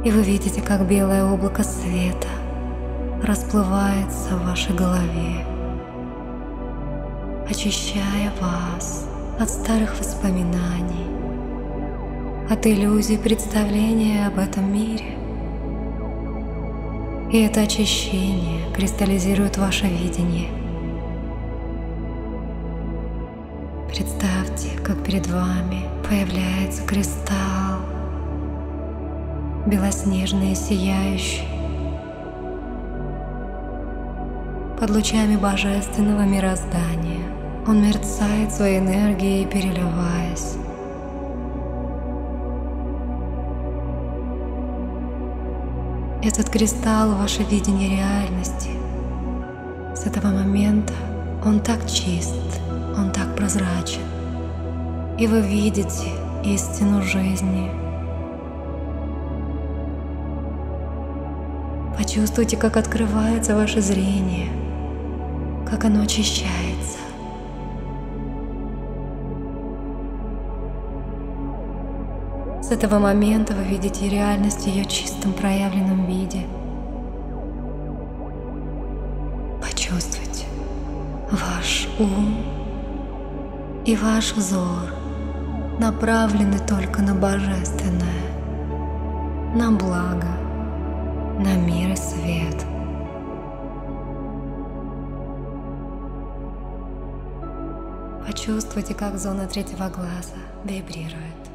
И вы видите, как белое облако света расплывается в вашей голове, очищая вас от старых воспоминаний, от иллюзий представления об этом мире. И это очищение кристаллизирует ваше видение. Представьте, как перед вами появляется кристалл, белоснежный и сияющий, под лучами божественного мироздания. Он мерцает своей энергией, переливаясь. Этот кристалл — ваше видение реальности. С этого момента он так чист, он так прозрачен, и вы видите истину жизни. Почувствуйте, как открывается ваше зрение, как оно очищается. С этого момента вы видите реальность в ее чистом проявленном виде. Почувствуйте, ваш ум и ваш взор направлены только на божественное, на благо, на мир и свет. Почувствуйте, как зона третьего глаза вибрирует.